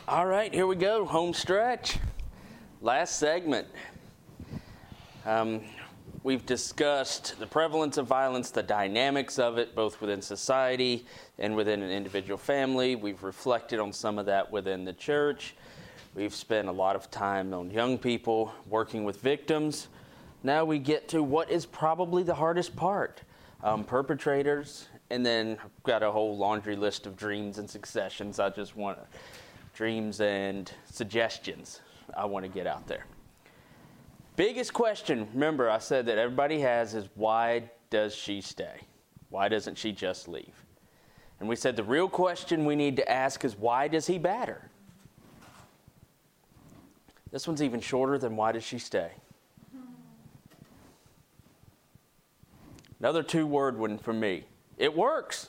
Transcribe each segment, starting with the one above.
All right, here we go, home stretch. Last segment. We've discussed the prevalence of violence, the dynamics of it, both within society and within an individual family. We've reflected on some of that within the church. We've spent a lot of time on young people working with victims. Now we get to what is probably the hardest part, perpetrators, and then I've got a whole laundry list of dreams and successions. I just want dreams and suggestions I want to get out there. Biggest question, remember I said that everybody has, is why does she stay? Why doesn't she just leave? And we said the real question we need to ask is, why does he batter? This one's even shorter than why does she stay? Another two-word one for me. It works.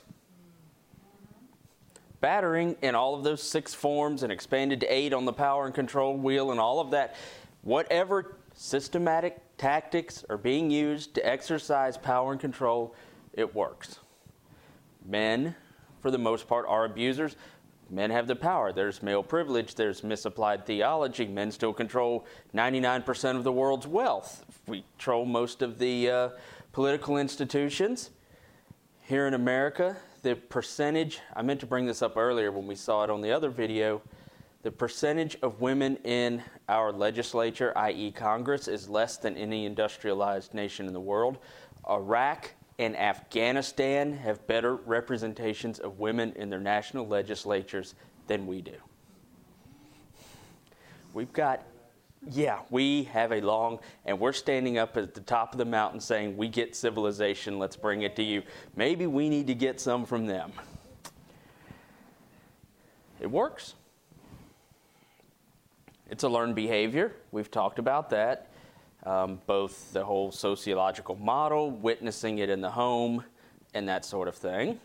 Battering in all of those 6 forms and expanded to 8 on the power and control wheel and all of that, whatever systematic tactics are being used to exercise power and control, it works. Men, for the most part, are abusers. Men have the power. There's male privilege. There's misapplied theology. Men still control 99% of the world's wealth. We control most of the political institutions. Here in America, the percentage, I meant to bring this up earlier when we saw it on the other video, the percentage of women in our legislature, i.e. Congress, is less than any industrialized nation in the world. Iraq and Afghanistan have better representations of women in their national legislatures than we do. We have a long, and we're standing up at the top of the mountain saying, we get civilization, let's bring it to you. Maybe we need to get some from them. It works. It's a learned behavior. We've talked about that. Both the whole sociological model, witnessing it in the home, and that sort of thing.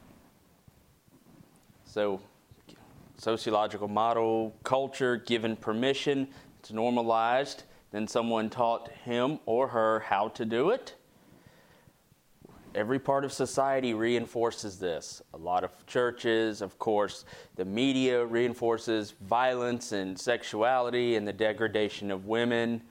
So, sociological model, culture, given permission, it's normalized. Then someone taught him or her how to do it. Every part of society reinforces this. A lot of churches, of course, the media reinforces violence and sexuality and the degradation of women.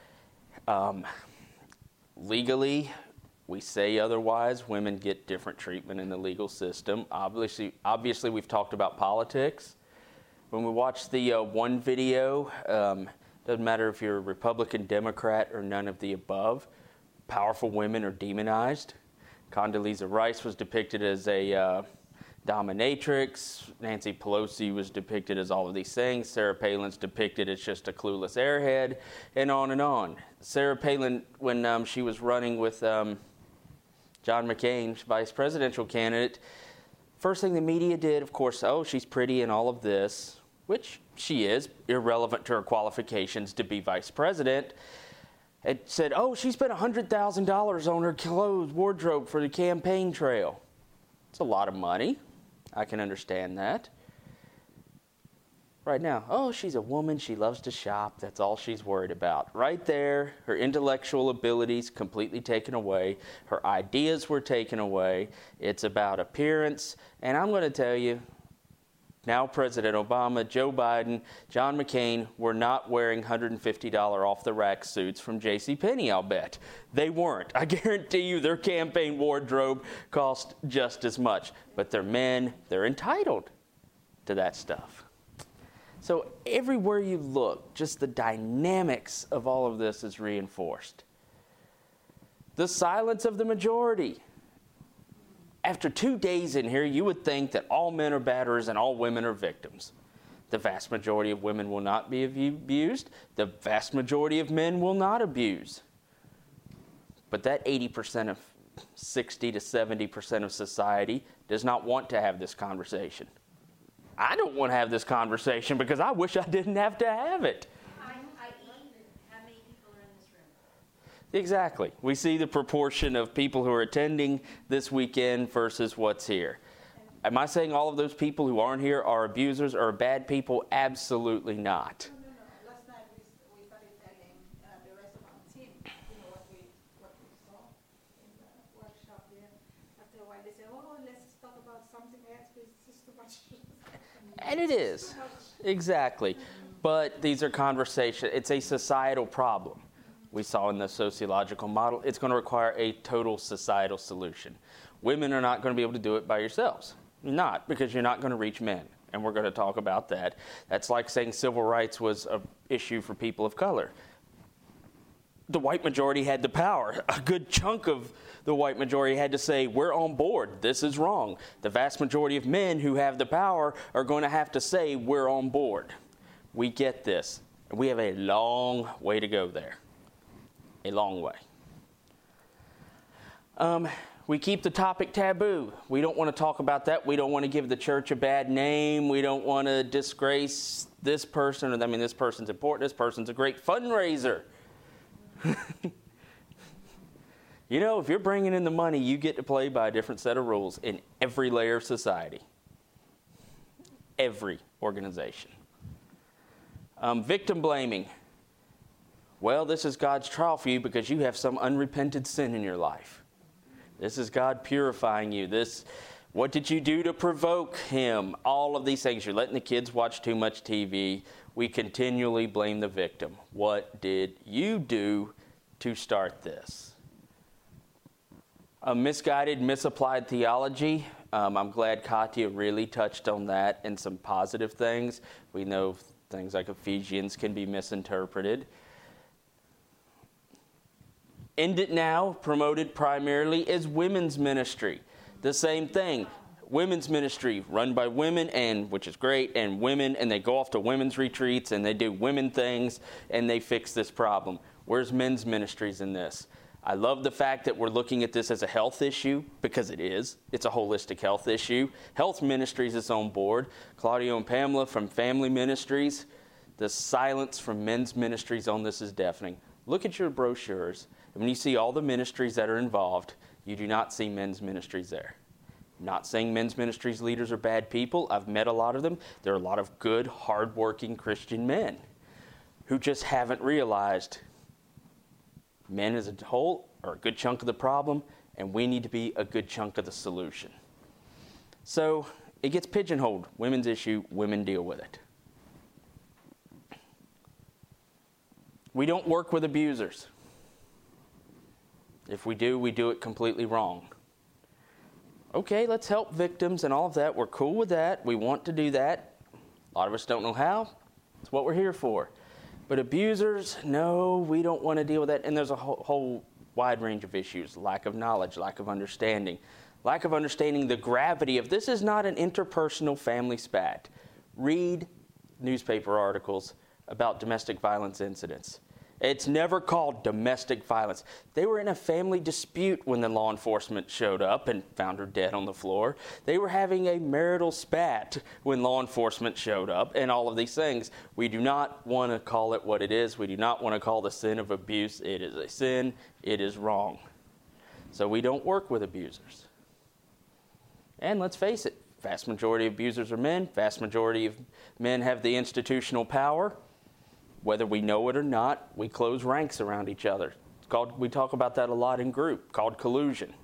Legally, we say otherwise. Women get different treatment in the legal system. Obviously, we've talked about politics. When we watch the one video, doesn't matter if you're a Republican, Democrat, or none of the above, powerful women are demonized. Condoleezza Rice was depicted as a dominatrix. Nancy Pelosi was depicted as all of these things. Sarah Palin's depicted as just a clueless airhead, and on and on. Sarah Palin, when she was running with John McCain, vice presidential candidate, first thing the media did, of course, she's pretty and all of this, which she is, irrelevant to her qualifications to be vice president. It said, she spent $100,000 on her clothes wardrobe for the campaign trail. It's a lot of money. I can understand that. Right now, she's a woman, she loves to shop, that's all she's worried about. Right there, her intellectual abilities completely taken away, her ideas were taken away, it's about appearance, and I'm going to tell you, now President Obama, Joe Biden, John McCain were not wearing $150 off-the-rack suits from JCPenney, I'll bet. They weren't. I guarantee you their campaign wardrobe cost just as much. But they're men, they're entitled to that stuff. So everywhere you look, just the dynamics of all of this is reinforced. The silence of the majority. After 2 days in here, you would think that all men are batterers and all women are victims. The vast majority of women will not be abused. The vast majority of men will not abuse. But that 80% of 60 to 70% of society does not want to have this conversation. I don't want to have this conversation because I wish I didn't have to have it. How many people are in this room? Exactly. We see the proportion of people who are attending this weekend versus what's here. Am I saying all of those people who aren't here are abusers or bad people? Absolutely not. No. Last night we started telling the rest of our team, what we saw in the workshop there. After a while they said, let's talk about something else because it's just too much. And it is. Exactly. But these are conversations. It's a societal problem. We saw in the sociological model, it's going to require a total societal solution. Women are not going to be able to do it by yourselves. You're not, because you're not going to reach men. And we're going to talk about that. That's like saying civil rights was an issue for people of color. The white majority had the power. A good chunk of the white majority had to say, we're on board. This is wrong. The vast majority of men who have the power are going to have to say, we're on board. We get this. And we have a long way to go there. A long way. We keep the topic taboo. We don't want to talk about that. We don't want to give the church a bad name. We don't want to disgrace this person. I mean, this person's important. This person's a great fundraiser. You know, if you're bringing in the money, you get to play by a different set of rules in every layer of society. Every organization. Victim blaming. Well, this is God's trial for you because you have some unrepented sin in your life. This is God purifying you. What did you do to provoke him? All of these things. You're letting the kids watch too much TV. We continually blame the victim. What did you do to start this? A misguided, misapplied theology. I'm glad Katya really touched on that and some positive things. We know things like Ephesians can be misinterpreted. End It Now, promoted primarily as women's ministry. The same thing. Women's ministry run by women, and which is great, and women, and they go off to women's retreats and they do women things and they fix this problem. Where's men's ministries in this? I love the fact that we're looking at this as a health issue, because it is. It's a holistic health issue. Health Ministries is on board. Claudio and Pamela from Family Ministries. The silence from men's ministries on this is deafening. Look at your brochures. And when you see all the ministries that are involved, you do not see men's ministries there. Not saying men's ministries leaders are bad people. I've met a lot of them. There are a lot of good, hardworking Christian men who just haven't realized men as a whole are a good chunk of the problem, and we need to be a good chunk of the solution. So it gets pigeonholed. Women's issue, women deal with it. We don't work with abusers. If we do it completely wrong. Okay, let's help victims and all of that. We're cool with that. We want to do that. A lot of us don't know how. It's what we're here for. But abusers, no, we don't want to deal with that. And there's a whole wide range of issues. Lack of knowledge, lack of understanding. Lack of understanding the gravity of this is not an interpersonal family spat. Read newspaper articles about domestic violence incidents. It's never called domestic violence. They were in a family dispute when the law enforcement showed up and found her dead on the floor. They were having a marital spat when law enforcement showed up, and all of these things. We do not want to call it what it is. We do not want to call the sin of abuse. It is a sin. It is wrong. So we don't work with abusers. And let's face it, vast majority of abusers are men. Vast majority of men have the institutional power. Whether we know it or not, we close ranks around each other. We talk about that a lot in group, called collusion.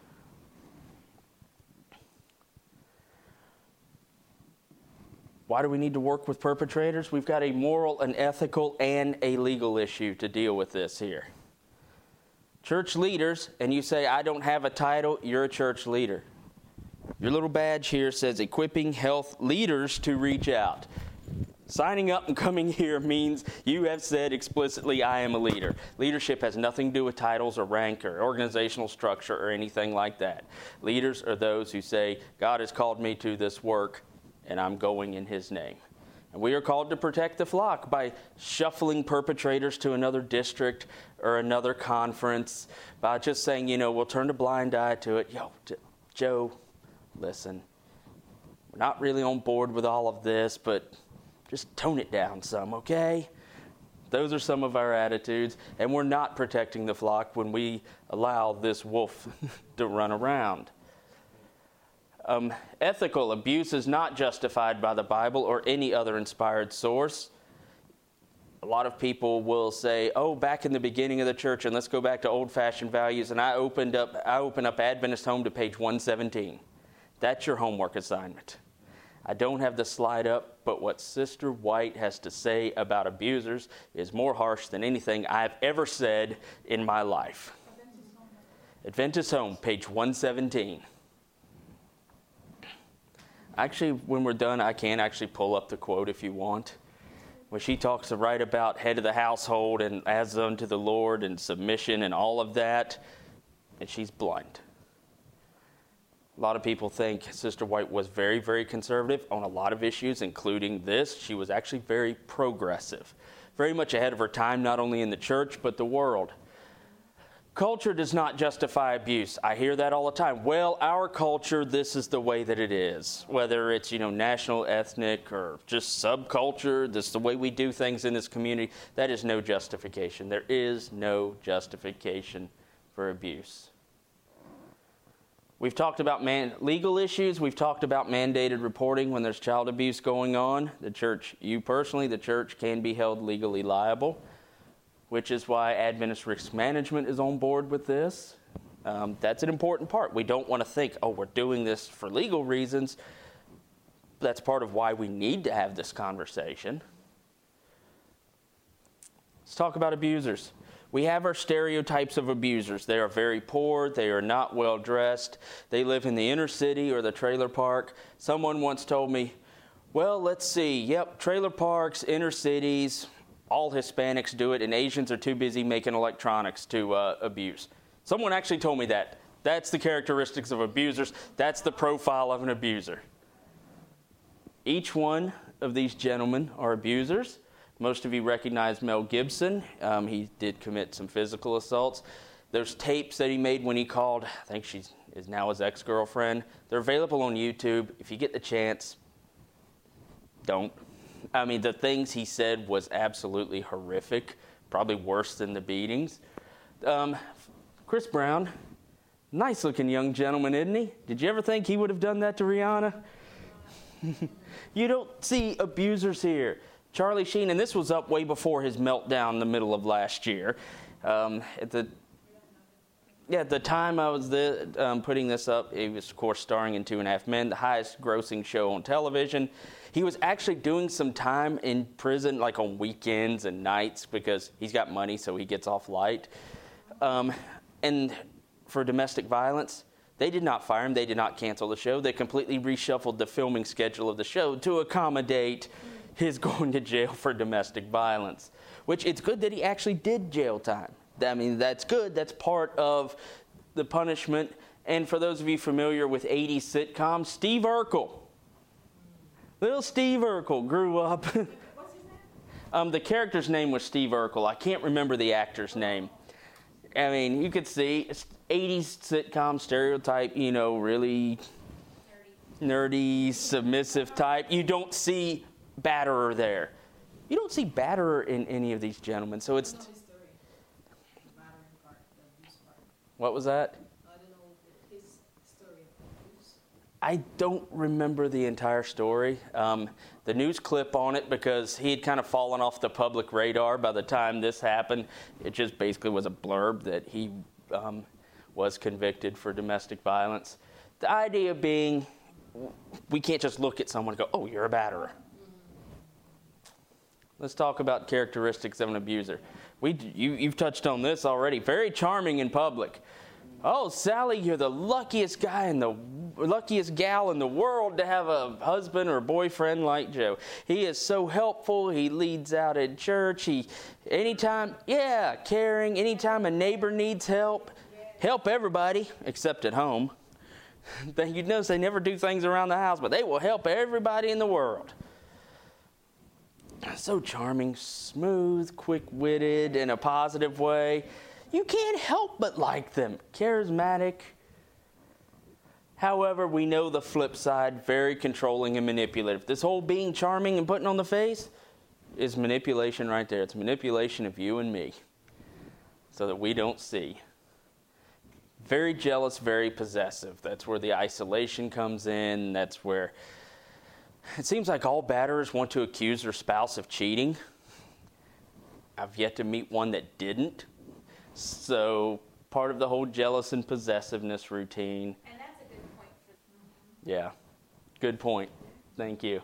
Why do we need to work with perpetrators? We've got a moral, an ethical, and a legal issue to deal with this here. Church leaders, and you say, I don't have a title, you're a church leader. Your little badge here says equipping health leaders to reach out. Signing up and coming here means you have said explicitly, I am a leader. Leadership has nothing to do with titles or rank or organizational structure or anything like that. Leaders are those who say, God has called me to this work, and I'm going in his name. And we are called to protect the flock by shuffling perpetrators to another district or another conference, by just saying, we'll turn a blind eye to it. Joe, listen, we're not really on board with all of this, but just tone it down some, okay? Those are some of our attitudes, and we're not protecting the flock when we allow this wolf to run around. Ethical abuse is not justified by the Bible or any other inspired source. A lot of people will say, back in the beginning of the church, and let's go back to old-fashioned values, and I open up Adventist Home to page 117. That's your homework assignment. I don't have the slide up, but what Sister White has to say about abusers is more harsh than anything I've ever said in my life. Adventist Home, page 117. Actually, when we're done, I can actually pull up the quote if you want. When she talks right about head of the household and as unto the Lord and submission and all of that, and she's blind. A lot of people think Sister White was very, very conservative on a lot of issues, including this. She was actually very progressive, very much ahead of her time, not only in the church, but the world. Culture does not justify abuse. I hear that all the time. Well, our culture, this is the way that it is. Whether it's, national, ethnic, or just subculture, this is the way we do things in this community. That is no justification. There is no justification for abuse. We've talked about legal issues. We've talked about mandated reporting when there's child abuse going on. The church, the church can be held legally liable, which is why Adventist Risk Management is on board with this. That's an important part. We don't want to think, we're doing this for legal reasons. That's part of why we need to have this conversation. Let's talk about abusers. We have our stereotypes of abusers. They are very poor. They are not well dressed. They live in the inner city or the trailer park. Someone once told me, well, let's see. Yep, trailer parks, inner cities, all Hispanics do it, and Asians are too busy making electronics to abuse. Someone actually told me that. That's the characteristics of abusers. That's the profile of an abuser. Each one of these gentlemen are abusers. Most of you recognize Mel Gibson. He did commit some physical assaults. There's tapes that he made when he called, I think she is now his ex-girlfriend. They're available on YouTube. If you get the chance, don't. The things he said was absolutely horrific, probably worse than the beatings. Chris Brown, nice-looking young gentleman, isn't he? Did you ever think he would have done that to Rihanna? You don't see abusers here. Charlie Sheen, and this was up way before his meltdown in the middle of last year. At the time I was putting this up, he was, of course, starring in 2.5 Men, the highest grossing show on television. He was actually doing some time in prison, like on weekends and nights, because he's got money, so he gets off light. And for domestic violence, they did not fire him. They did not cancel the show. They completely reshuffled the filming schedule of the show to accommodate his going to jail for domestic violence, which it's good that he actually did jail time. That's good. That's part of the punishment. And for those of you familiar with 80s sitcoms, Steve Urkel. Little Steve Urkel grew up. What's his name? The character's name was Steve Urkel. I can't remember the actor's name. You could see 80s sitcom stereotype, really nerdy, submissive type. You don't see batterer there. You don't see batterer in any of these gentlemen. So it's. What was that? I don't know his story. I don't remember the entire story. The news clip on it, because he had kind of fallen off the public radar by the time this happened. It just basically was a blurb that he was convicted for domestic violence. The idea being, we can't just look at someone and go, oh, you're a batterer. Let's talk about characteristics of an abuser. You've touched on this already. Very charming in public. Oh, Sally, you're the luckiest gal in the world to have a husband or boyfriend like Joe. He is so helpful. He leads out at church. Caring. Anytime a neighbor needs help everybody except at home. You'd notice they never do things around the house, but they will help everybody in the world. So charming, smooth, quick-witted in a positive way. You can't help but like them. Charismatic. However, we know the flip side, very controlling and manipulative. This whole being charming and putting on the face is manipulation right there. It's manipulation of you and me so that we don't see. Very jealous, very possessive. That's where the isolation comes in. That's where it seems like all batterers want to accuse their spouse of cheating. I've yet to meet one that didn't. So part of the whole jealous and possessiveness routine. And that's a good point. Yeah, good point. Thank you.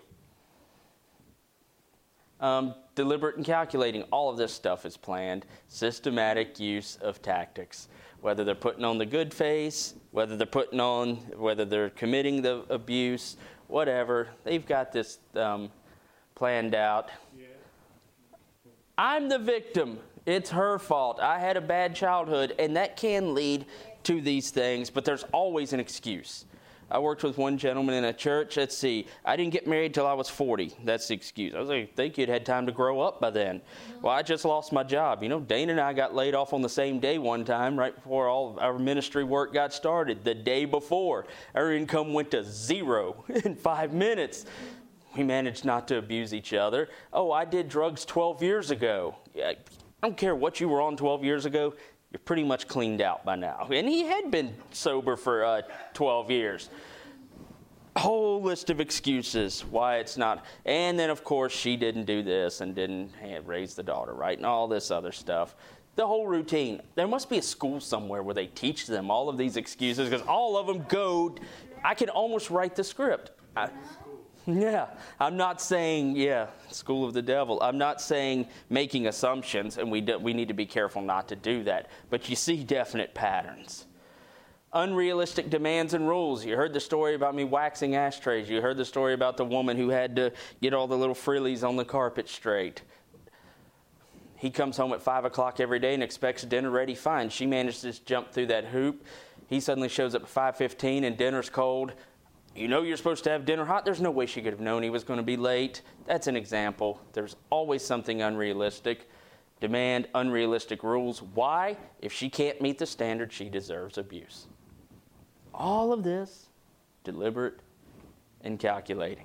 Deliberate and calculating. All of this stuff is planned. Systematic use of tactics. Whether they're putting on the good face, whether they're committing the abuse, whatever. They've got this planned out. Yeah. I'm the victim. It's her fault. I had a bad childhood, and that can lead to these things, but there's always an excuse. I worked with one gentleman in a church. Let's see. I didn't get married till I was 40. That's the excuse. I was like, I think you'd had time to grow up by then. Well, I just lost my job. You know, Dana and I got laid off on the same day one time, right before all of our ministry work got started. The day before, our income went to zero in 5 minutes. We managed not to abuse each other. Oh, I did drugs 12 years ago. I don't care what you were on 12 years ago. You're pretty much cleaned out by now. And he had been sober for 12 years. Whole list of excuses why it's not. And then, of course, she didn't do this and didn't raise the daughter right and all this other stuff. The whole routine. There must be a school somewhere where they teach them all of these excuses because all of them go. I can almost write the script. I'm not saying, school of the devil. I'm not saying making assumptions, and we need to be careful not to do that. But you see definite patterns. Unrealistic demands and rules. You heard the story about me waxing ashtrays. You heard the story about the woman who had to get all the little frillies on the carpet straight. He comes home at 5 o'clock every day and expects dinner ready fine. She managed to jump through that hoop. He suddenly shows up at 5:15 and dinner's cold. You know you're supposed to have dinner hot. There's no way she could have known he was going to be late. That's an example. There's always something unrealistic. Demand unrealistic rules. Why? If she can't meet the standard, she deserves abuse. All of this, deliberate and calculating.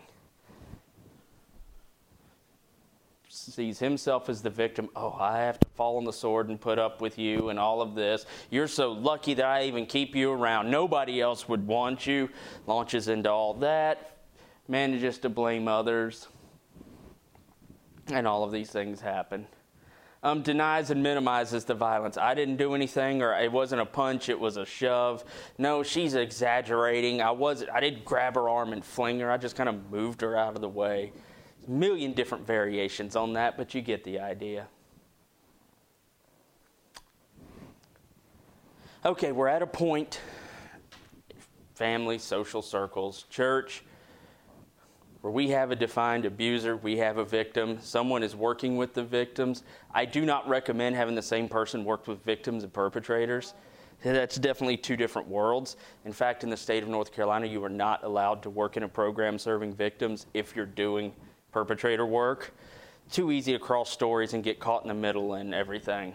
Sees himself as the victim. Oh, I have to fall on the sword and put up with you and all of this. You're so lucky that I even keep you around. Nobody else would want you. Launches into all that. Manages to blame others. And all of these things happen. Denies and minimizes the violence. I didn't do anything, or it wasn't a punch, it was a shove. No, she's exaggerating. I didn't grab her arm and fling her. I just kind of moved her out of the way. A million different variations on that, but you get the idea. Okay, we're at a point, family, social circles, church, where we have a defined abuser, we have a victim, someone is working with the victims. I do not recommend having the same person work with victims and perpetrators. That's definitely two different worlds. In fact, in the state of North Carolina, you are not allowed to work in a program serving victims if you're doing perpetrator work. Too easy to cross stories and get caught in the middle and everything.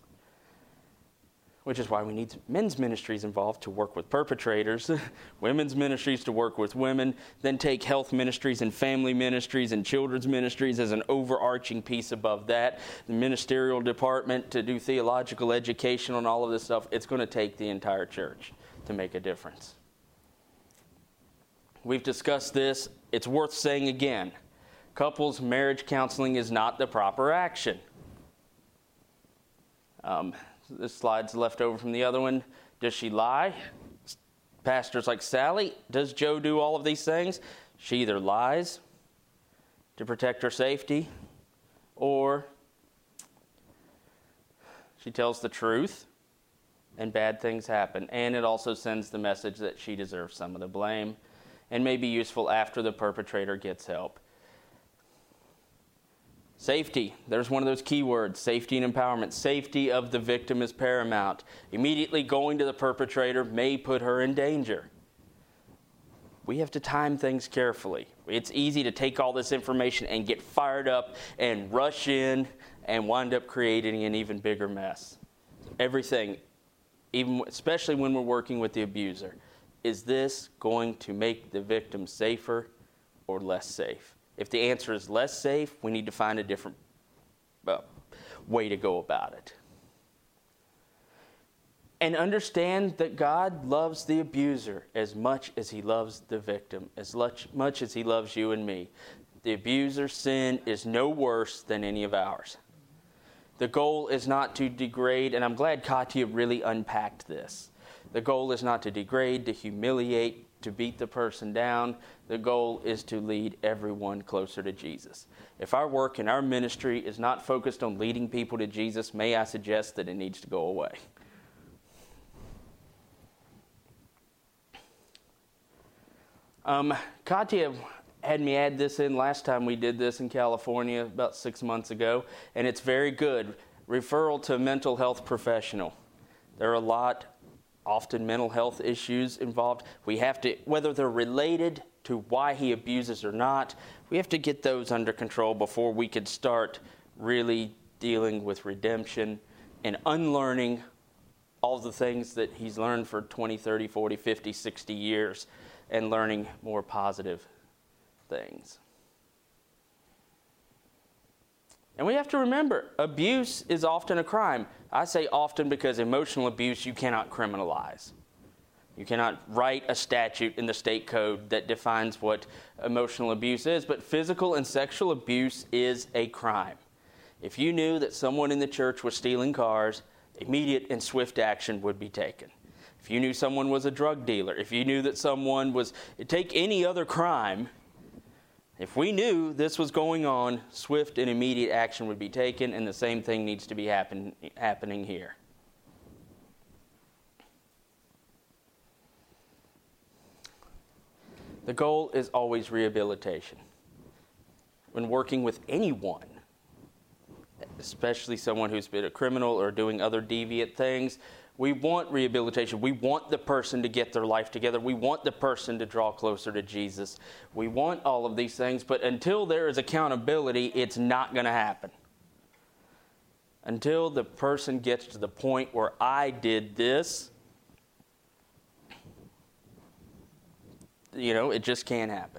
Which is why we need men's ministries involved to work with perpetrators, women's ministries to work with women, then take health ministries and family ministries and children's ministries as an overarching piece above that, the ministerial department to do theological education on all of this stuff. It's going to take the entire church to make a difference. We've discussed this. It's worth saying again. Couples marriage counseling is not the proper action. This slide's left over from the other one. Does she lie? Pastors like Sally, does Joe do all of these things? She either lies to protect her safety, or she tells the truth and bad things happen. And it also sends the message that she deserves some of the blame and may be useful after the perpetrator gets help. Safety, there's one of those key words, safety and empowerment. Safety of the victim is paramount. Immediately going to the perpetrator may put her in danger. We have to time things carefully. It's easy to take all this information and get fired up and rush in and wind up creating an even bigger mess. Everything, especially when we're working with the abuser, is this going to make the victim safer or less safe? If the answer is less safe, we need to find a different way to go about it. And understand that God loves the abuser as much as he loves the victim, as much as he loves you and me. The abuser's sin is no worse than any of ours. The goal is not to degrade, and I'm glad Katya really unpacked this. The goal is not to degrade, to humiliate, to beat the person down. The goal is to lead everyone closer to Jesus. If our work and our ministry is not focused on leading people to Jesus, may I suggest that it needs to go away. Katya had me add this in last time we did this in California about 6 months ago, and it's very good. Referral to a mental health professional. There are often mental health issues involved. We have to, whether they're related to why he abuses or not, we have to get those under control before we could start really dealing with redemption and unlearning all the things that he's learned for 20, 30, 40, 50, 60 years and learning more positive things. And we have to remember, abuse is often a crime. I say often because emotional abuse you cannot criminalize. You cannot write a statute in the state code that defines what emotional abuse is, but physical and sexual abuse is a crime. If you knew that someone in the church was stealing cars, immediate and swift action would be taken. If you knew someone was a drug dealer, if you knew that someone was, take any other crime, if we knew this was going on, swift and immediate action would be taken, and the same thing needs to be happening here. The goal is always rehabilitation. When working with anyone, especially someone who's been a criminal or doing other deviant things, we want rehabilitation. We want the person to get their life together. We want the person to draw closer to Jesus. We want all of these things, but until there is accountability, it's not going to happen. Until the person gets to the point where I did this, it just can't happen.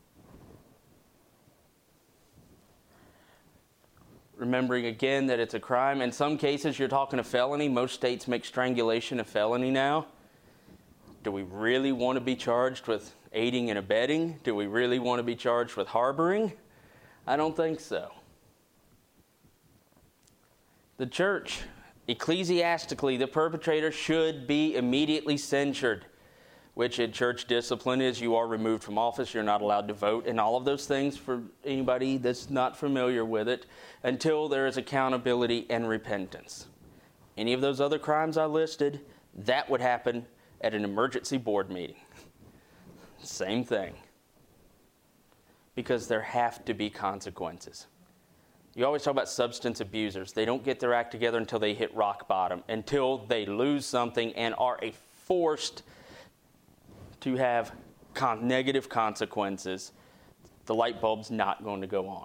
Remembering again that it's a crime. In some cases, you're talking a felony. Most states make strangulation a felony now. Do we really want to be charged with aiding and abetting? Do we really want to be charged with harboring? I don't think so. The church, ecclesiastically, the perpetrator should be immediately censured, which in church discipline is you are removed from office, you're not allowed to vote, and all of those things for anybody that's not familiar with it, until there is accountability and repentance. Any of those other crimes I listed, that would happen at an emergency board meeting. Same thing. Because there have to be consequences. You always talk about substance abusers. They don't get their act together until they hit rock bottom, until they lose something and are forced to have negative consequences. The light bulb's not going to go on.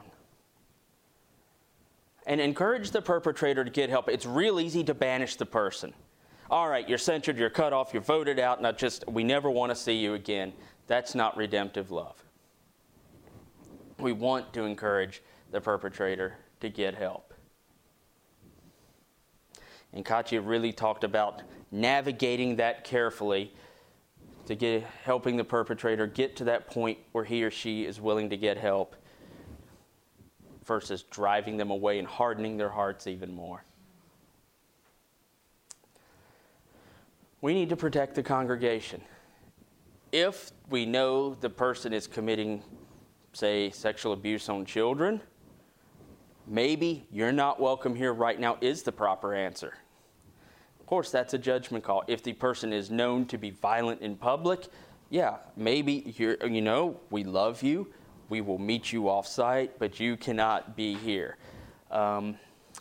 And encourage the perpetrator to get help. It's real easy to banish the person. All right, you're censured, you're cut off, you're voted out, we never want to see you again. That's not redemptive love. We want to encourage the perpetrator to get help. And Katya really talked about navigating that carefully to helping the perpetrator get to that point where he or she is willing to get help versus driving them away and hardening their hearts even more. We need to protect the congregation. If we know the person is committing, say, sexual abuse on children, maybe you're not welcome here right now is the proper answer. Of course, that's a judgment call. If the person is known to be violent in public, yeah, maybe we love you. We will meet you off-site, but you cannot be here. I'm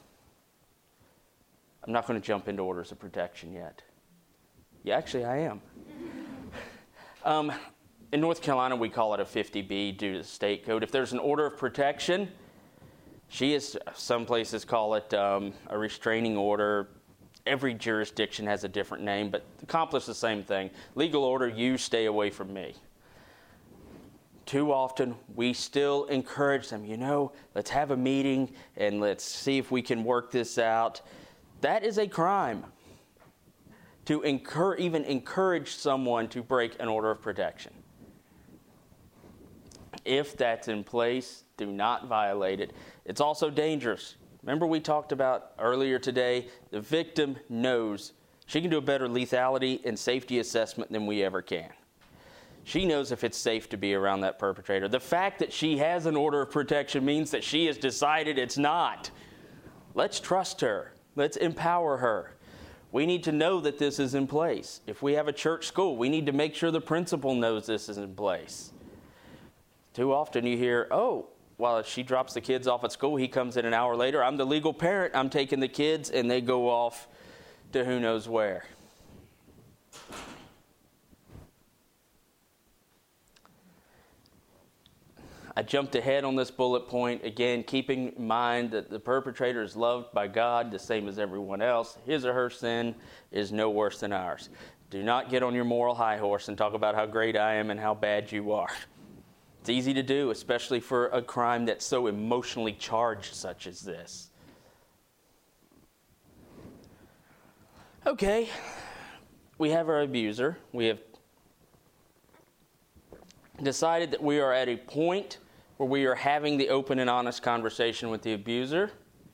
not going to jump into orders of protection yet. Yeah, actually, I am. In North Carolina, we call it a 50B due to the state code. If there's an order of protection, some places call it a restraining order. Every jurisdiction has a different name, but accomplish the same thing. Legal order, you stay away from me. Too often, we still encourage them, let's have a meeting and let's see if we can work this out. That is a crime. To even encourage someone to break an order of protection. If that's in place, do not violate it. It's also dangerous. Remember we talked about earlier today, the victim knows she can do a better lethality and safety assessment than we ever can. She knows if it's safe to be around that perpetrator. The fact that she has an order of protection means that she has decided it's not. Let's trust her. Let's empower her. We need to know that this is in place. If we have a church school, we need to make sure the principal knows this is in place. Too often you hear, oh, while she drops the kids off at school, he comes in an hour later. I'm the legal parent. I'm taking the kids, and they go off to who knows where. I jumped ahead on this bullet point. Again, keeping in mind that the perpetrator is loved by God the same as everyone else. His or her sin is no worse than ours. Do not get on your moral high horse and talk about how great I am and how bad you are. It's easy to do, especially for a crime that's so emotionally charged such as this. Okay, we have our abuser. We have decided that we are at a point where we are having the open and honest conversation with the abuser.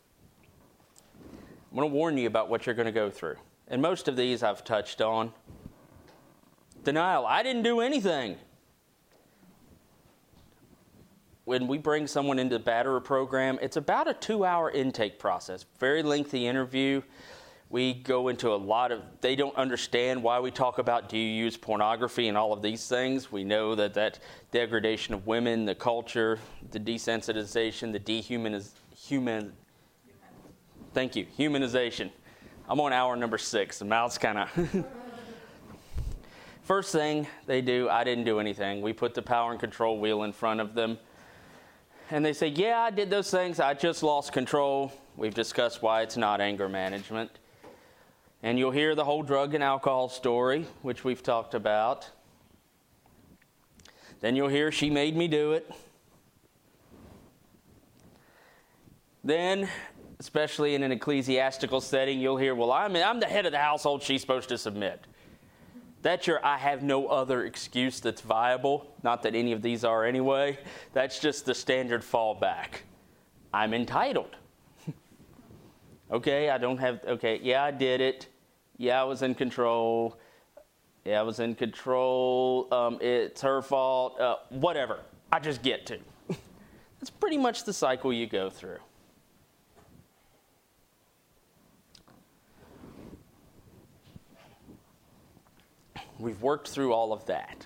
I'm going to warn you about what you're going to go through. And most of these I've touched on. Denial. I didn't do anything. When we bring someone into the Batterer program, it's about a 2-hour intake process. Very lengthy interview. We go into a lot of, they don't understand why we talk about do you use pornography and all of these things. We know that degradation of women, the culture, the desensitization, the humanization. I'm on hour number 6. The mouth's kind of... First thing they do, I didn't do anything. We put the power and control wheel in front of them. And they say, yeah, I did those things. I just lost control. We've discussed why it's not anger management. And you'll hear the whole drug and alcohol story, which we've talked about. Then you'll hear she made me do it. Then, especially in an ecclesiastical setting, you'll hear, well, I'm the head of the household. She's supposed to submit. That's your I have no other excuse that's viable. Not that any of these are anyway. That's just the standard fallback. I'm entitled. Okay, yeah, I did it. Yeah, I was in control. It's her fault. Whatever. I just get to. That's pretty much the cycle you go through. We've worked through all of that.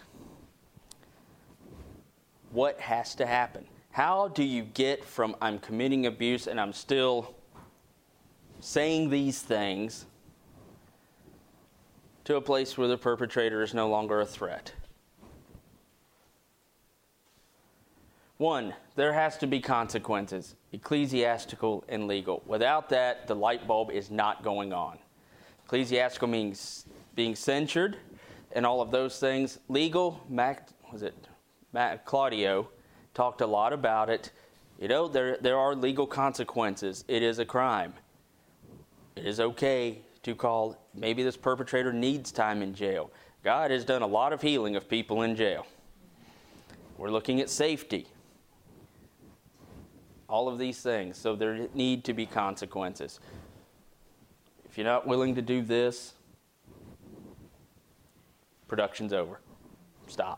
What has to happen? How do you get from I'm committing abuse and I'm still saying these things to a place where the perpetrator is no longer a threat? 1, there has to be consequences, ecclesiastical and legal. Without that, the light bulb is not going on. Ecclesiastical means being censured and all of those things. Legal, Claudio talked a lot about it. You know, there are legal consequences. It is a crime. It is okay to call, maybe this perpetrator needs time in jail. God has done a lot of healing of people in jail. We're looking at safety. All of these things. So there need to be consequences. If you're not willing to do this, production's over. Stop.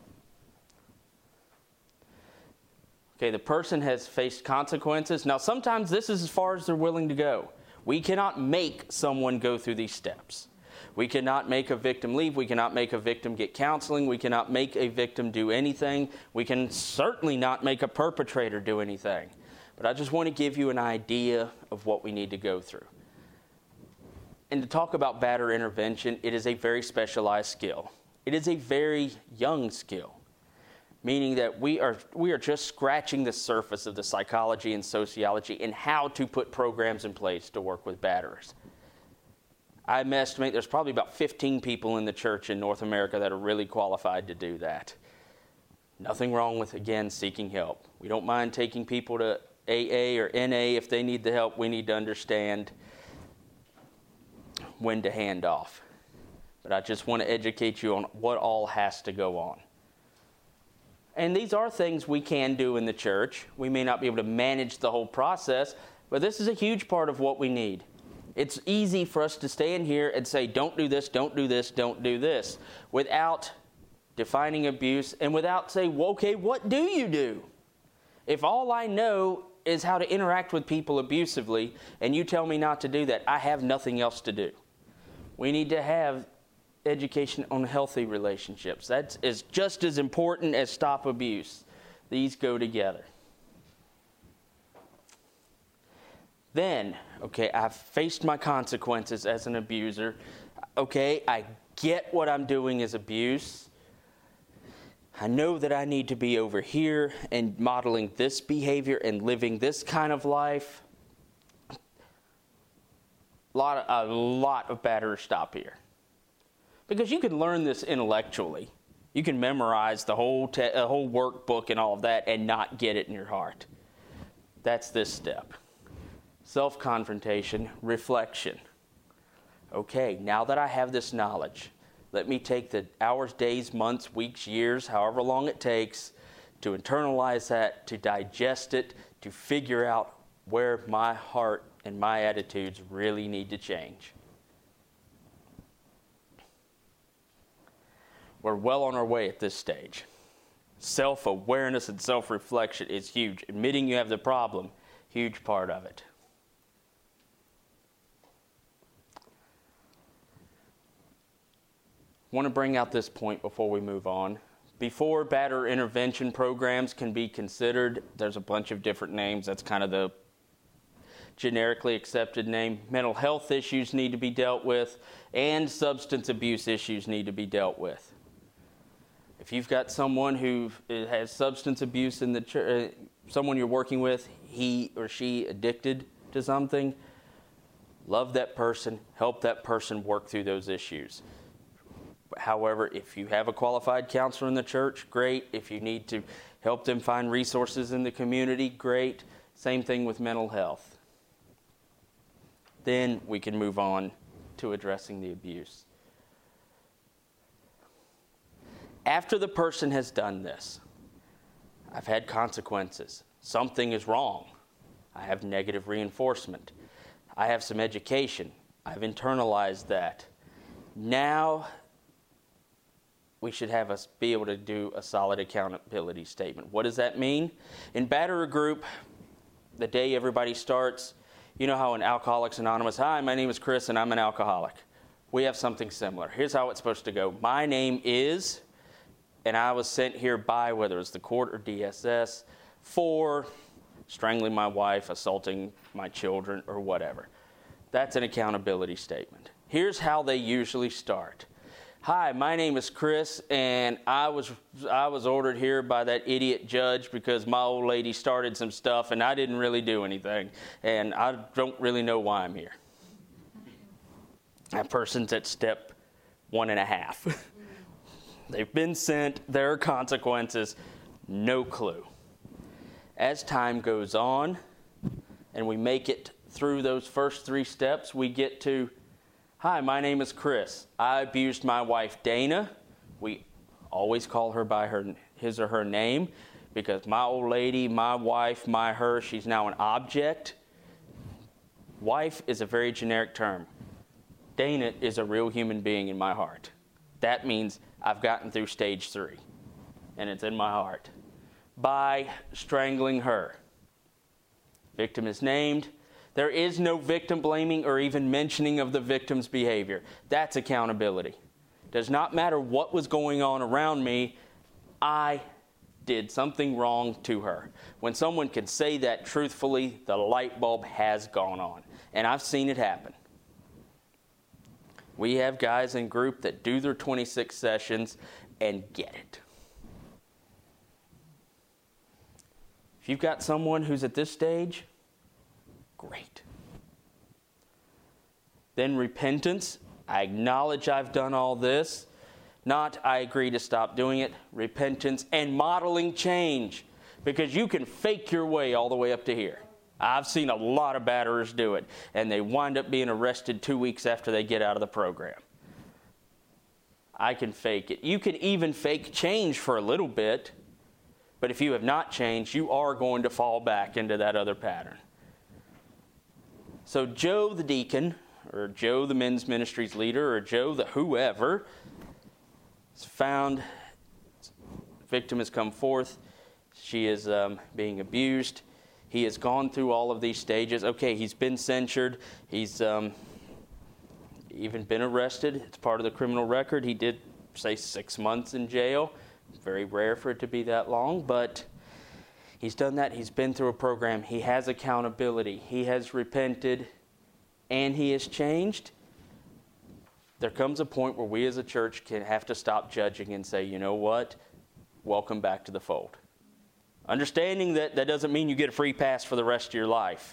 Okay, the person has faced consequences. Now, sometimes this is as far as they're willing to go. We cannot make someone go through these steps. We cannot make a victim leave. We cannot make a victim get counseling. We cannot make a victim do anything. We can certainly not make a perpetrator do anything. But I just want to give you an idea of what we need to go through. And to talk about batterer intervention, it is a very specialized skill. It is a very young skill, meaning that we are just scratching the surface of the psychology and sociology and how to put programs in place to work with batterers. I estimate there's probably about 15 people in the church in North America that are really qualified to do that. Nothing wrong with, again, seeking help. We don't mind taking people to AA or NA if they need the help. We need to understand when to hand off. But I just want to educate you on what all has to go on. And these are things we can do in the church. We may not be able to manage the whole process, but this is a huge part of what we need. It's easy for us to stay in here and say, don't do this, don't do this, don't do this, without defining abuse, and without saying, well, okay, what do you do? If all I know is how to interact with people abusively, and you tell me not to do that, I have nothing else to do. We need to have education on healthy relationships. That is just as important as stop abuse. These go together. Then, okay, I've faced my consequences as an abuser. Okay, I get what I'm doing is abuse. I know that I need to be over here and modeling this behavior and living this kind of life. A lot of batterers stop here. Because you can learn this intellectually. You can memorize the whole workbook and all of that and not get it in your heart. That's this step. Self-confrontation, reflection. Okay, now that I have this knowledge, let me take the hours, days, months, weeks, years, however long it takes to internalize that, to digest it, to figure out where my heart and my attitudes really need to change. We're well on our way at this stage. Self-awareness and self-reflection is huge. Admitting you have the problem, huge part of it. I want to bring out this point before we move on. Before batter intervention programs can be considered, there's a bunch of different names. That's kind of the generically accepted name. Mental health issues need to be dealt with, and substance abuse issues need to be dealt with. If you've got someone who has substance abuse in the church, someone you're working with, he or she addicted to something, love that person, help that person work through those issues. However, if you have a qualified counselor in the church, great. If you need to help them find resources in the community, great. Same thing with mental health. Then we can move on to addressing the abuse. After the person has done this, I've had consequences. Something is wrong. I have negative reinforcement. I have some education. I've internalized that. Now we should have us be able to do a solid accountability statement. What does that mean? In Batterer Group, the day everybody starts, you know how in Alcoholics Anonymous, hi, my name is Chris and I'm an alcoholic. We have something similar. Here's how it's supposed to go. My name is, and I was sent here by, whether it's the court or DSS, for strangling my wife, assaulting my children, or whatever. That's an accountability statement. Here's how they usually start. Hi, my name is Chris, and I was ordered here by that idiot judge because my old lady started some stuff, and I didn't really do anything, and I don't really know why I'm here. That person's at step 1.5. They've been sent, there are consequences, no clue. As time goes on, and we make it through those first 3 steps, we get to, hi, my name is Chris. I abused my wife, Dana. We always call her by his or her name because my old lady, my wife, my her, she's now an object. Wife is a very generic term. Dana is a real human being in my heart. That means I've gotten through stage 3, and it's in my heart. By strangling her. Victim is named. There is no victim blaming or even mentioning of the victim's behavior. That's accountability. Does not matter what was going on around me, I did something wrong to her. When someone can say that truthfully, the light bulb has gone on. And I've seen it happen. We have guys in group that do their 26 sessions and get it. If you've got someone who's at this stage, great. Then repentance. I acknowledge I've done all this. Not I agree to stop doing it. Repentance and modeling change. Because you can fake your way all the way up to here. I've seen a lot of batterers do it. And they wind up being arrested 2 weeks after they get out of the program. I can fake it. You can even fake change for a little bit. But if you have not changed, you are going to fall back into that other pattern. So Joe the deacon, or Joe the men's ministries leader, or Joe the whoever, is found victim has come forth. She is being abused. He has gone through all of these stages. Okay, he's been censured. He's even been arrested. It's part of the criminal record. He did say 6 months in jail. Very rare for it to be that long, but he's done that. He's been through a program. He has accountability. He has repented, and he has changed. There comes a point where we as a church can have to stop judging and say, you know what? Welcome back to the fold. Understanding that doesn't mean you get a free pass for the rest of your life.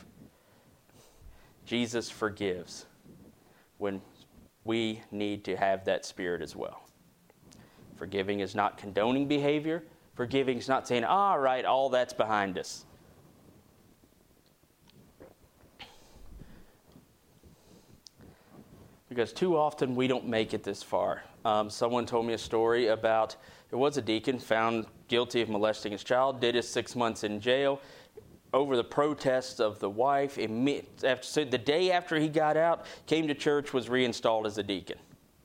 Jesus forgives when we need to have that spirit as well. Forgiving is not condoning behavior. Forgiving is not saying, all right, all that's behind us. Because too often we don't make it this far. Someone told me a story about, there was a deacon found guilty of molesting his child, did his 6 months in jail. Over the protests of the wife, the day after he got out, came to church, was reinstalled as a deacon.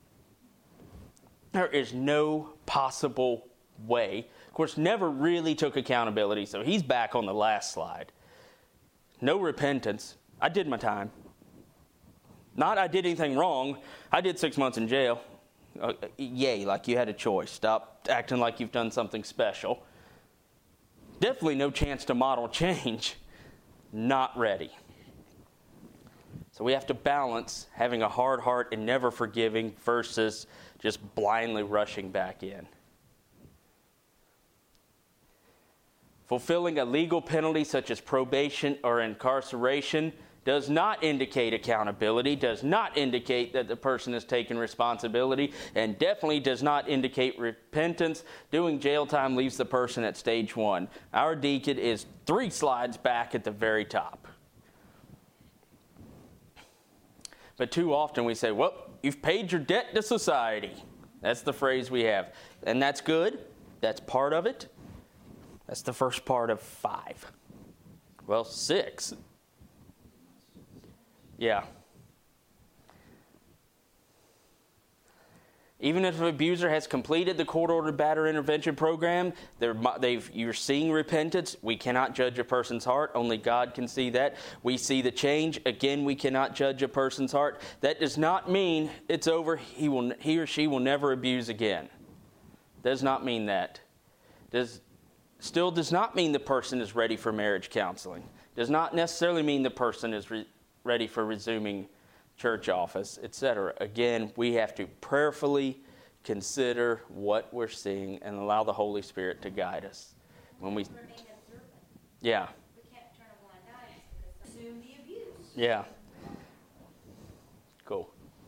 There is no possible way. Of course, never really took accountability, so he's back on the last slide. No repentance. I did my time. Not I did anything wrong. I did 6 months in jail. Yay, like you had a choice. Stop acting like you've done something special. Definitely no chance to model change. Not ready. So we have to balance having a hard heart and never forgiving versus just blindly rushing back in. Fulfilling a legal penalty such as probation or incarceration does not indicate accountability, does not indicate that the person has taken responsibility, and definitely does not indicate repentance. Doing jail time leaves the person at stage 1. Our deacon is 3 slides back at the very top. But too often we say, well, you've paid your debt to society. That's the phrase we have. And that's good. That's part of it. That's the first part of 5. Well, 6. Yeah. Even if an abuser has completed the court-ordered batterer intervention program, you're seeing repentance. We cannot judge a person's heart. Only God can see that. We see the change. Again, we cannot judge a person's heart. That does not mean it's over. He or she will never abuse again. Does not mean that. Still does not mean the person is ready for marriage counseling. Does not necessarily mean the person is ready for resuming church office, etc. Again, we have to prayerfully consider what we're seeing and allow the Holy Spirit to guide us. When we remain observant. Yeah. We can't turn a blind eye because assume the abuse. Yeah. Cool.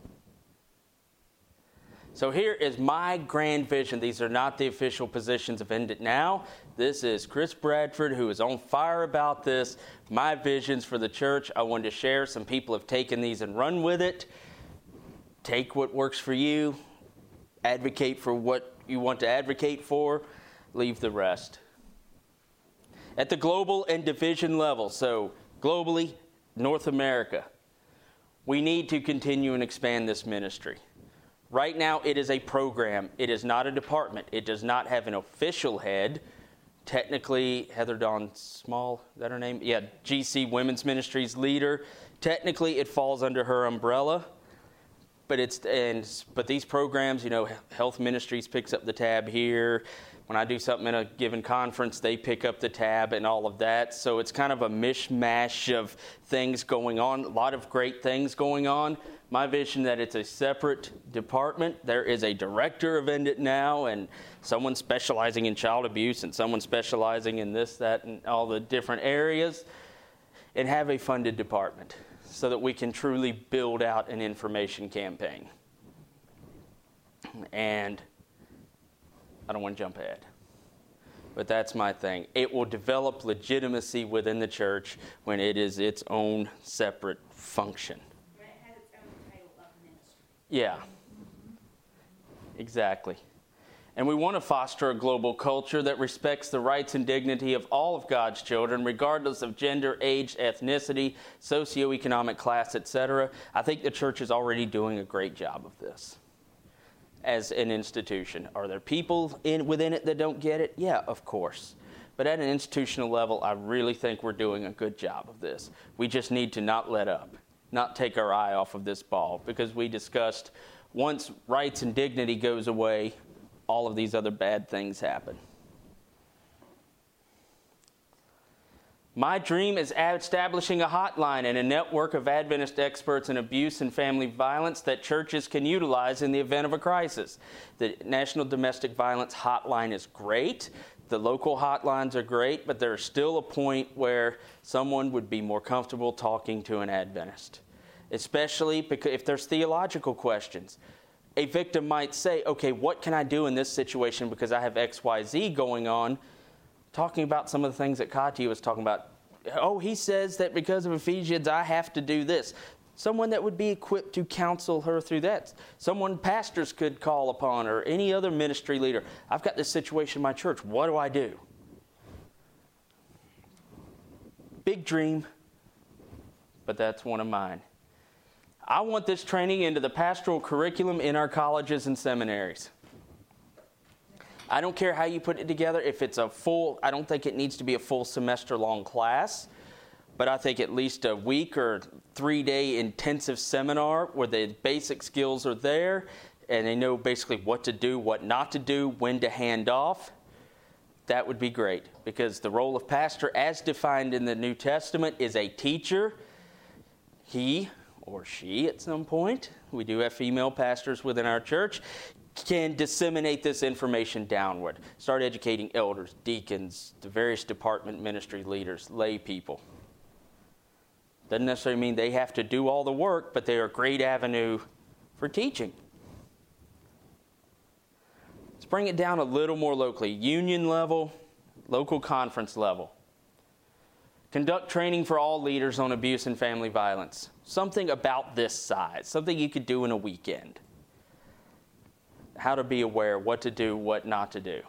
So here is my grand vision. These are not the official positions of End It Now. This is Chris Bradford, who is on fire about this. My visions for the church, I wanted to share. Some people have taken these and run with it. Take what works for you. Advocate for what you want to advocate for. Leave the rest. At the global and division level, so globally, North America, we need to continue and expand this ministry. Right now, it is a program. It is not a department. It does not have an official head. Technically, Heather Dawn Small, is that her name? Yeah, GC Women's Ministries leader. Technically, it falls under her umbrella. But these programs, Health Ministries picks up the tab here. When I do something in a given conference, they pick up the tab and all of that. So it's kind of a mishmash of things going on, a lot of great things going on. My vision that it's a separate department. There is a director of End It Now and someone specializing in child abuse and someone specializing in this, that, and all the different areas, and have a funded department so that we can truly build out an information campaign. And I don't want to jump ahead, but that's my thing. It will develop legitimacy within the church when it is its own separate function. When it has its own title of ministry. Yeah, exactly. And we want to foster a global culture that respects the rights and dignity of all of God's children, regardless of gender, age, ethnicity, socioeconomic class, etc. I think the church is already doing a great job of this. as an institution. Are there people within it that don't get it? Yeah, of course. But at an institutional level, I really think we're doing a good job of this. We just need to not let up, not take our eye off of this ball, because we discussed once rights and dignity goes away, all of these other bad things happen. My dream is establishing a hotline and a network of Adventist experts in abuse and family violence that churches can utilize in the event of a crisis. The National Domestic Violence Hotline is great. The local hotlines are great, but there's still a point where someone would be more comfortable talking to an Adventist, especially because if there's theological questions. A victim might say, okay, what can I do in this situation because I have XYZ going on? Talking about some of the things that Kati was talking about. Oh, he says that because of Ephesians, I have to do this. Someone that would be equipped to counsel her through that. Someone pastors could call upon, or any other ministry leader. I've got this situation in my church. What do I do? Big dream, but that's one of mine. I want this training into the pastoral curriculum in our colleges and seminaries. I don't care how you put it together. If it's I don't think it needs to be a full semester-long class. But I think at least a week or 3-day intensive seminar where the basic skills are there and they know basically what to do, what not to do, when to hand off. That would be great, because the role of pastor as defined in the New Testament is a teacher. He or she at some point, we do have female pastors within our church, can disseminate this information downward. Start educating elders, deacons, the various department ministry leaders, lay people. Doesn't necessarily mean they have to do all the work, but they are a great avenue for teaching. Let's bring it down a little more locally. Union level, local conference level. Conduct training for all leaders on abuse and family violence. Something about this size. Something you could do in a weekend. How to be aware, what to do, what not to do.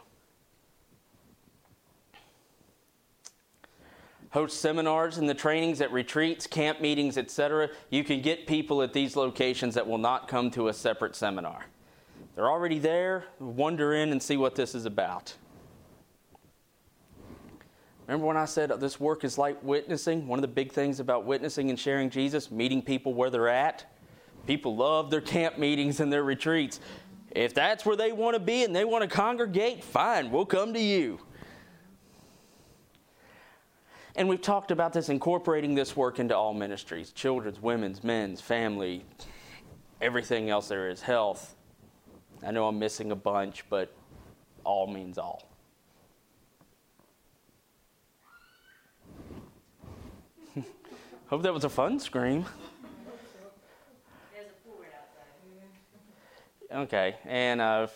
Host seminars and the trainings at retreats, camp meetings, etc. You can get people at these locations that will not come to a separate seminar. They're already there. Wander in and see what this is about. Remember when I said this work is like witnessing? One of the big things about witnessing and sharing Jesus, meeting people where they're at. People love their camp meetings and their retreats. If that's where they want to be and they want to congregate, fine, we'll come to you. And we've talked about this, incorporating this work into all ministries. Children's, women's, men's, family, everything else there is, health. I know I'm missing a bunch, but all means all. Hope that was a fun scream. There's a pool right outside. Okay, and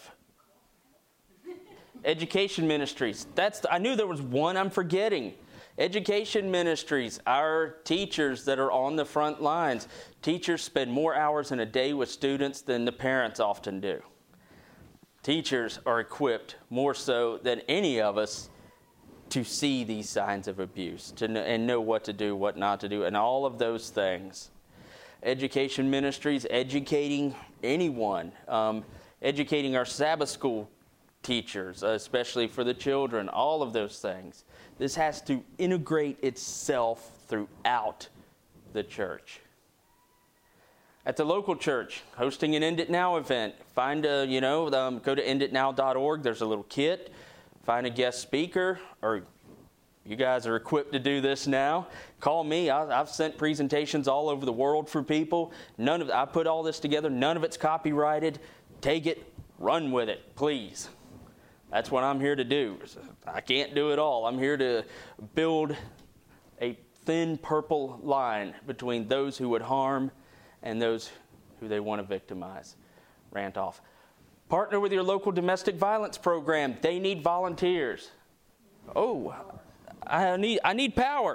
education ministries. I knew there was one I'm forgetting. Education ministries, our teachers that are on the front lines. Teachers spend more hours in a day with students than the parents often do. Teachers are equipped more so than any of us to see these signs of abuse, and know what to do, what not to do, and all of those things. Education ministries, educating anyone, educating our Sabbath school teachers, especially for the children, all of those things. This has to integrate itself throughout the church. At the local church, hosting an End It Now event, go to enditnow.org. There's a little kit. Find a guest speaker, or you guys are equipped to do this now. Call me. I've sent presentations all over the world for people. I put all this together. None of it's copyrighted. Take it, run with it, please. That's what I'm here to do. I can't do it all. I'm here to build a thin purple line between those who would harm and those who they want to victimize. Rant off. Partner with your local domestic violence program. They need volunteers. Oh, I need power.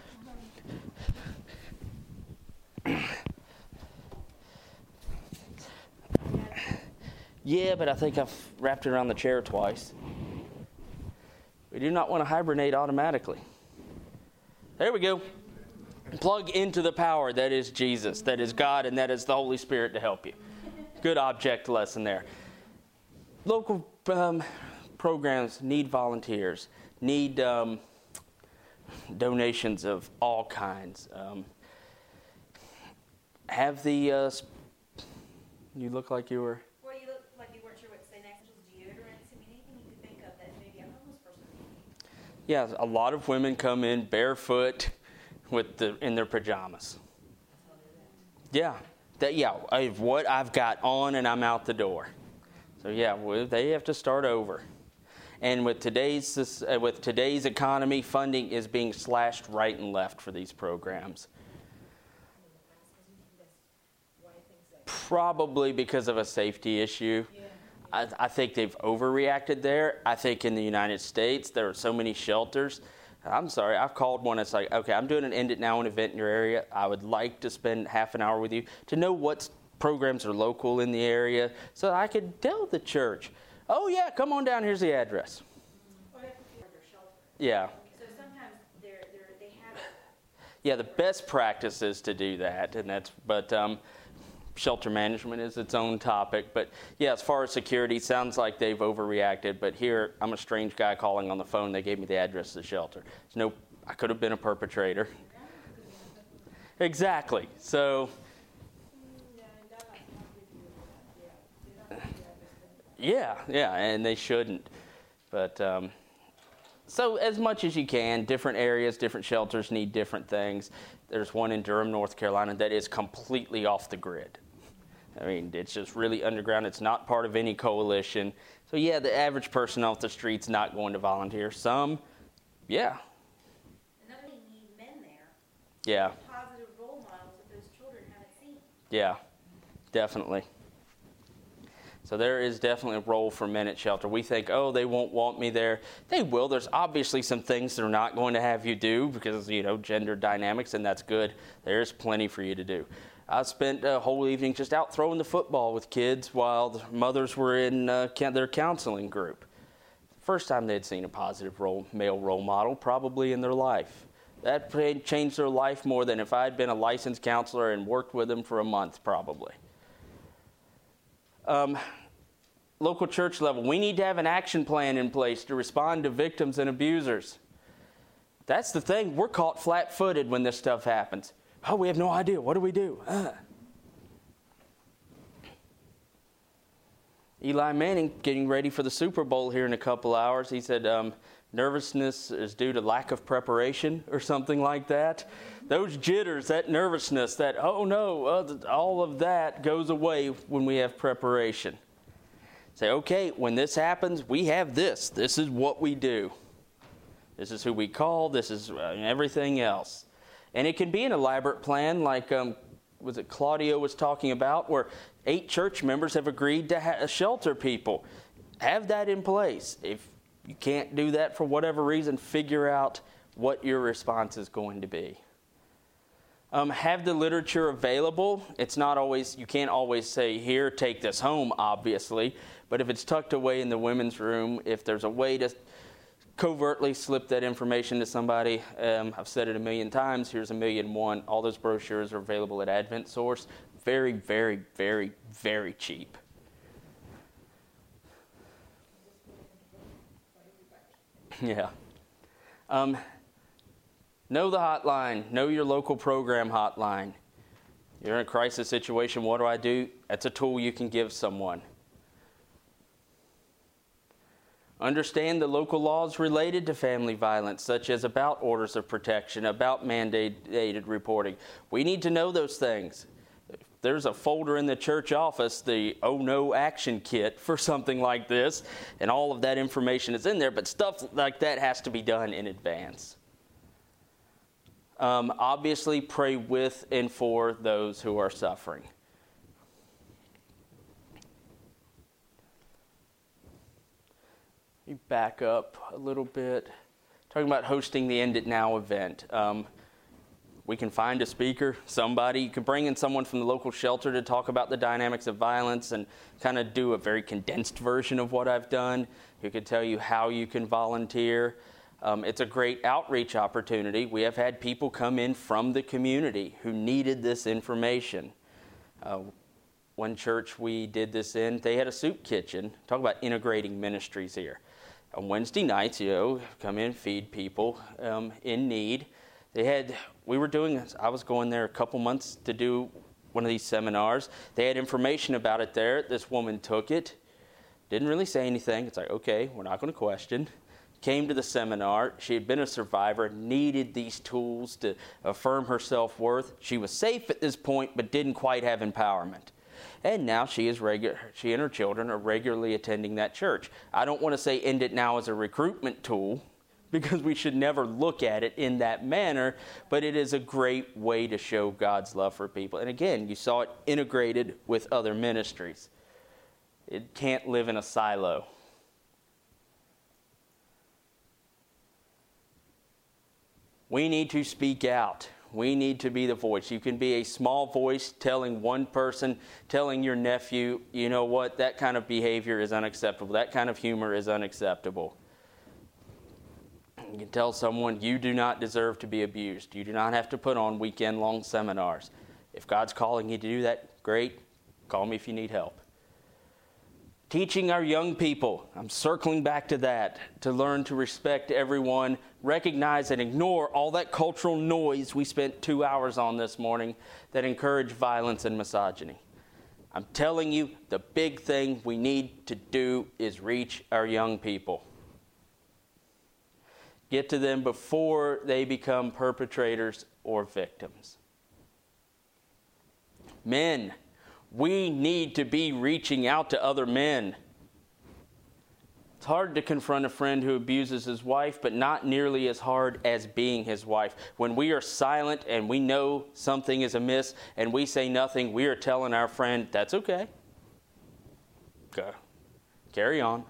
Yeah, but I think I've wrapped it around the chair twice. We do not want to hibernate automatically. There we go. Plug into the power that is Jesus, that is God, and that is the Holy Spirit to help you. Good object lesson there. local programs need volunteers, need donations of all kinds. Have the, you look like you were... Well, you look like you weren't sure what to say next. Deodorants, I mean, anything you could think of that maybe a homeless person would need. Yeah, a lot of women come in barefoot in their pajamas. Yeah, what I've got on and I'm out the door. So yeah, they have to start over. And with today's economy, funding is being slashed right and left for these programs. Probably because of a safety issue. I think they've overreacted there. I think in the United States, there are so many shelters. I'm sorry, I've called one. It's like, okay, I'm doing an End It Now event in your area. I would like to spend half an hour with you to know what programs are local in the area so I could tell the church, oh, yeah, come on down. Here's the address. Yeah. So sometimes they have it. Yeah, the best practice is to do that, but shelter management is its own topic. But yeah, as far as security, sounds like they've overreacted. But here, I'm a strange guy calling on the phone. They gave me the address of the shelter. I could have been a perpetrator. Exactly. So. Yeah, and they shouldn't. But so as much as you can, different areas, different shelters need different things. There's one in Durham, North Carolina that is completely off the grid. I mean, it's just really underground. It's not part of any coalition. So yeah, the average person off the street's not going to volunteer. Some, yeah. Another thing, you need men there. Yeah. Positive role models that those children haven't seen. Yeah, definitely. So there is definitely a role for men at shelter. We think, oh, they won't want me there. They will. There's obviously some things they're not going to have you do because, gender dynamics, and that's good. There's plenty for you to do. I spent a whole evening just out throwing the football with kids while the mothers were in their counseling group. First time they'd seen a positive male role model probably in their life. That changed their life more than if I had been a licensed counselor and worked with them for a month probably. Local church level, we need to have an action plan in place to respond to victims and abusers. That's the thing. We're caught flat-footed when this stuff happens. Oh, we have no idea. What do we do? Eli Manning getting ready for the Super Bowl here in a couple hours. He said nervousness is due to lack of preparation or something like that. Those jitters, that nervousness, that, oh no, all of that goes away when we have preparation. Say, okay, when this happens, we have this. This is what we do. This is who we call. This is everything else. And it can be an elaborate plan like, was it Claudio was talking about, where 8 church members have agreed to shelter people. Have that in place. If you can't do that for whatever reason, figure out what your response is going to be. Have the literature available. It's not always, you can't always say, here, take this home, obviously. But if it's tucked away in the women's room, if there's a way to covertly slip that information to somebody, I've said it 1,000,000 times, here's 1,000,001. All those brochures are available at Advent Source. Very, very, very, very cheap. Yeah. Know the hotline. Know your local program hotline. You're in a crisis situation, what do? That's a tool you can give someone. Understand the local laws related to family violence, such as about orders of protection, about mandated reporting. We need to know those things. There's a folder in the church office, the Oh No Action Kit for something like this, and all of that information is in there, but stuff like that has to be done in advance. Obviously, pray with and for those who are suffering. You back up a little bit. Talking about hosting the End It Now event. We can find a speaker, somebody. You can bring in someone from the local shelter to talk about the dynamics of violence and kind of do a very condensed version of what I've done. Who could tell you how you can volunteer. It's a great outreach opportunity. We have had people come in from the community who needed this information. one church we did this in, they had a soup kitchen. Talk about integrating ministries here. On Wednesday nights, come in, feed people in need. I was going there a couple months to do one of these seminars. They had information about it there. This woman took it, didn't really say anything. It's like, okay, we're not going to question. Came to the seminar. She had been a survivor, needed these tools to affirm her self-worth. She was safe at this point, but didn't quite have empowerment. And now she and her children are regularly attending that church. I don't want to say End It Now as a recruitment tool, because we should never look at it in that manner, but it is a great way to show God's love for people. And again, you saw it integrated with other ministries. It can't live in a silo. We need to speak out. We need to be the voice. You can be a small voice telling one person, telling your nephew, you know what, that kind of behavior is unacceptable. That kind of humor is unacceptable. You can tell someone, you do not deserve to be abused. You do not have to put on weekend-long seminars. If God's calling you to do that, great. Call me if you need help. Teaching our young people, I'm circling back to that, to learn to respect everyone, recognize and ignore all that cultural noise we spent 2 hours on this morning that encourage violence and misogyny. I'm telling you, the big thing we need to do is reach our young people. Get to them before they become perpetrators or victims. Men, we need to be reaching out to other men. It's hard to confront a friend who abuses his wife, but not nearly as hard as being his wife. When we are silent and we know something is amiss and we say nothing, we are telling our friend, that's okay. Okay. Carry on.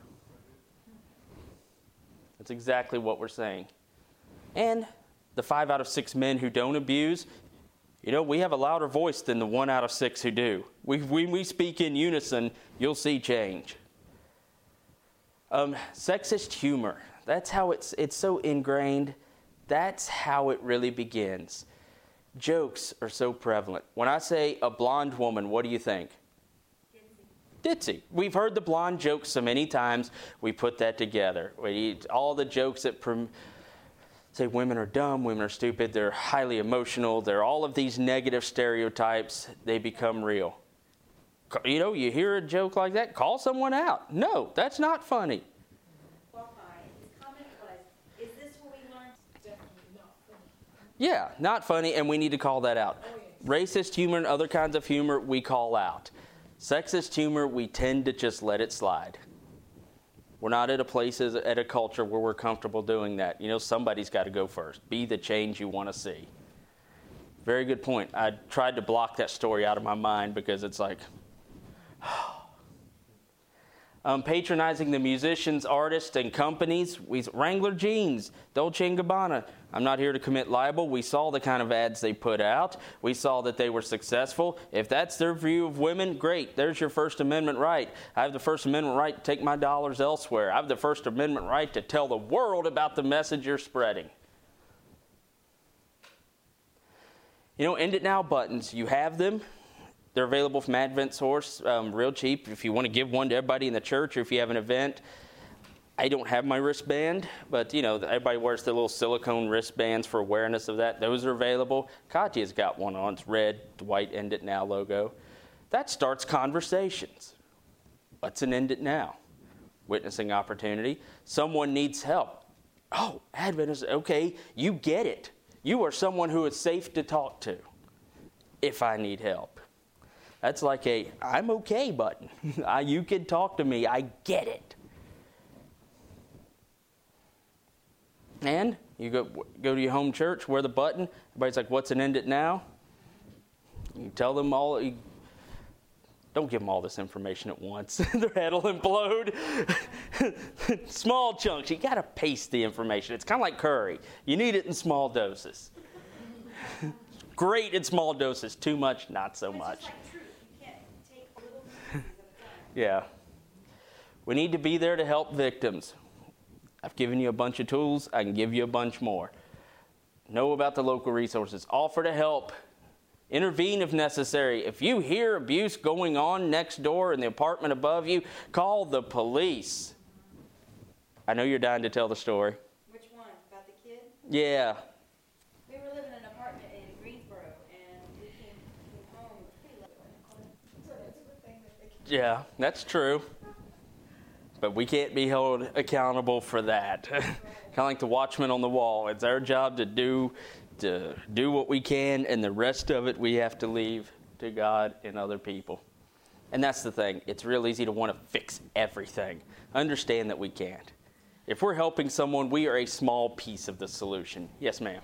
That's exactly what we're saying. And the 5 out of 6 men who don't abuse, we have a louder voice than the 1 out of 6 who do. When we speak in unison, you'll see change. Sexist humor. That's how it's so ingrained. That's how it really begins. Jokes are so prevalent. When I say a blonde woman, what do you think? Ditzy. We've heard the blonde joke so many times, we put that together. All the jokes that say women are dumb, women are stupid, they're highly emotional, they're all of these negative stereotypes, they become real. You hear a joke like that, call someone out. No, that's not funny. Well, his comment was, is this what we learned? Definitely not funny. Yeah, not funny, and we need to call that out. Oh, yes. Racist humor and other kinds of humor, we call out. Sexist humor, we tend to just let it slide. We're not at a culture where we're comfortable doing that. Somebody's got to go first. Be the change you want to see. Very good point. I tried to block that story out of my mind because it's like, patronizing the musicians, artists, and companies. Wrangler jeans, Dolce & Gabbana. I'm not here to commit libel. We saw the kind of ads they put out. We saw that they were successful. If that's their view of women, great. There's your First Amendment right. I have the First Amendment right to take my dollars elsewhere. I have the First Amendment right to tell the world about the message you're spreading. End It Now buttons. You have them. They're available from Advent Source, real cheap. If you want to give one to everybody in the church or if you have an event. I don't have my wristband, but, everybody wears the little silicone wristbands for awareness of that. Those are available. Katya's got one on. It's red, the white End It Now logo. That starts conversations. What's an End It Now? Witnessing opportunity. Someone needs help. Oh, Advent is okay. You get it. You are someone who is safe to talk to if I need help. That's like a I'm okay button. You can talk to me. I get it. And you go to your home church, wear the button. Everybody's like, what's an End It Now? You tell them all. Don't give them all this information at once. Their head will implode. Small chunks. You got to pace the information. It's kind of like curry. You need it in small doses. Great in small doses. Too much, not so much. It's just like truth. You can't take little pieces at a time. Yeah. We need to be there to help victims. I've given you a bunch of tools. I can give you a bunch more. Know about the local resources. Offer to help. Intervene if necessary. If you hear abuse going on next door in the apartment above you, call the police. I know you're dying to tell the story. Which one? About the kid? Yeah. We were living in an apartment in Greensboro, and we came home pretty late. So that's a good thing that they can. Yeah, that's true. But we can't be held accountable for that. Kind of like the watchman on the wall. It's our job to do what we can, and the rest of it we have to leave to God and other people. And that's the thing. It's real easy to want to fix everything. Understand that we can't. If we're helping someone, we are a small piece of the solution. Yes, ma'am.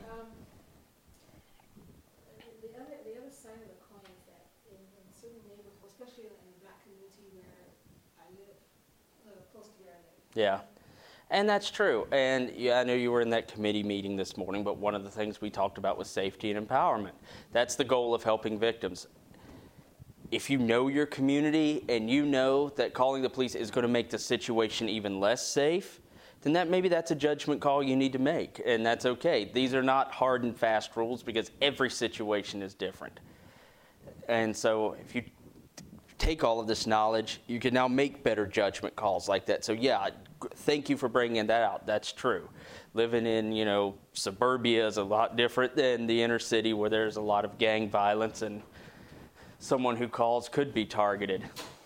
The other side of the coin is that in certain neighborhoods, especially in the Black community where I live, close to where I live. Yeah. And that's true. And yeah, I know you were in that committee meeting this morning, but one of the things we talked about was safety and empowerment. That's the goal of helping victims. If you know your community and you know that calling the police is going to make the situation even less safe, then maybe that's a judgment call you need to make, and that's okay. These are not hard and fast rules because every situation is different. And so if you take all of this knowledge, you can now make better judgment calls like that. So yeah, thank you for bringing that out. That's true. Living in, suburbia is a lot different than the inner city where there's a lot of gang violence and someone who calls could be targeted.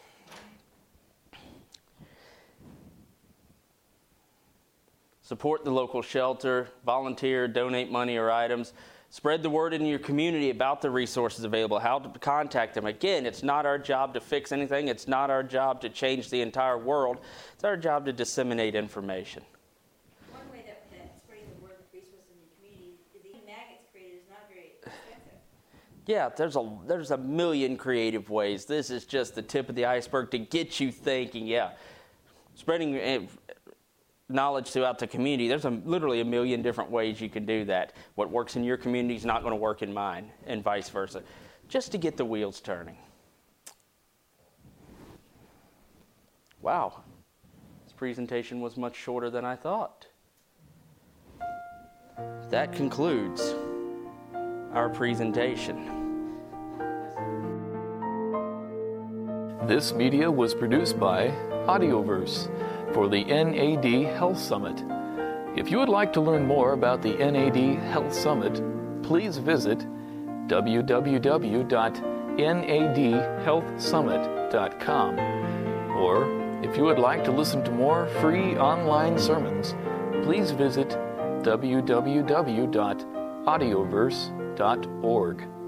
Support the local shelter, volunteer, donate money or items. Spread the word in your community about the resources available, how to contact them. Again, it's not our job to fix anything. It's not our job to change the entire world. It's our job to disseminate information. One way that spreading the word of resources in your community is the magnets created is not very expensive. Yeah, there's a million creative ways. This is just the tip of the iceberg to get you thinking. Yeah, spreading knowledge throughout the community, there's literally a million different ways you can do that. What works in your community is not going to work in mine, and vice versa, just to get the wheels turning. Wow, this presentation was much shorter than I thought. That concludes our presentation. This media was produced by Audioverse for the NAD Health Summit. If you would like to learn more about the NAD Health Summit, please visit www.nadhealthsummit.com. Or if you would like to listen to more free online sermons, please visit www.audioverse.org.